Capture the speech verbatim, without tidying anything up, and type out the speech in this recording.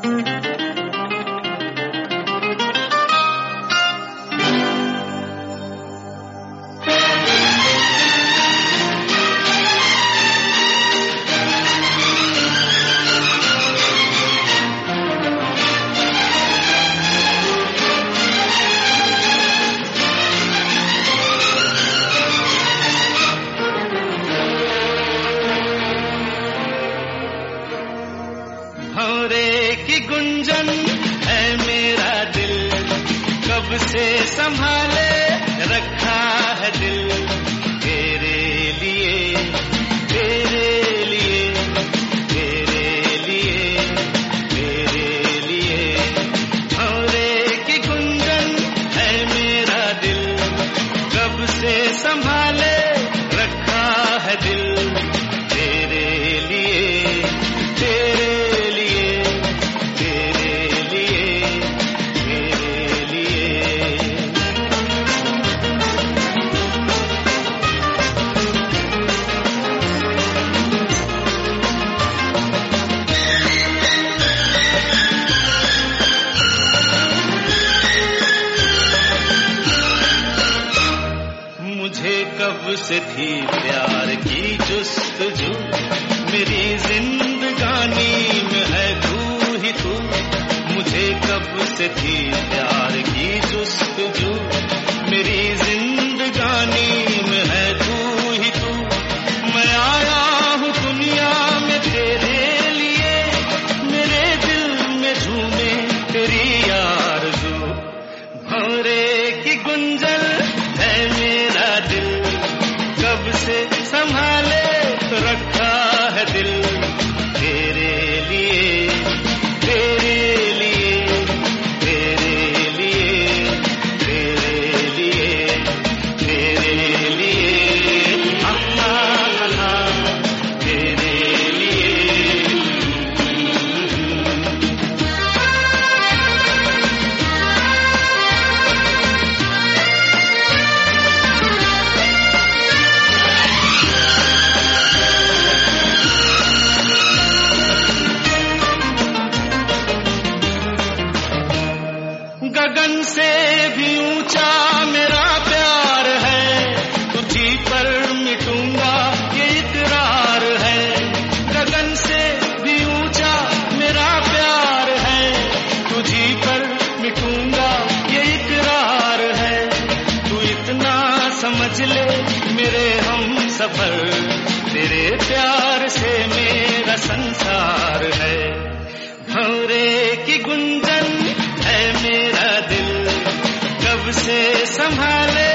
भंवरे की गुंजन है मेरा दिल, कब से संभाले रखा है दिल तेरे लिए, तेरे लिए, तेरे लिए, तेरे लिए। भंवरे की गुंजन है मेरा दिल, कब से संभाले रखा है दिल तेरे लिए, तेरे कब से थी प्यार की जुस्तजू, मेरी जिंदगानी में है तू ही तू। मुझे कब से थी प्यार की जुस्तजू, मेरी जिंदगानी में है तू ही तू। मैं आया हूँ दुनिया में तेरे लिए, मेरे दिल में झूमे तेरी आरज़ू। भंवरे की गुंजन है मेरा दिल, कब से संभाले रखा है दिल तेरे लिए, तेरे लिए, तेरे लिए, तेरे लिए, तेरे लिए, अल्लाह अल्लाह तेरे लिए। गगन से भी ऊंचा मेरा प्यार है, तुझी पर मिटूंगा ये इकरार है। गगन से भी ऊंचा मेरा प्यार है, तुझी पर मिटूंगा ये इकरार है। तू इतना समझ ले मेरे हम सफर, तेरे प्यार से मेरा संसार है। भंवरे की गुंजन है मेरा दिल, कब से संभाले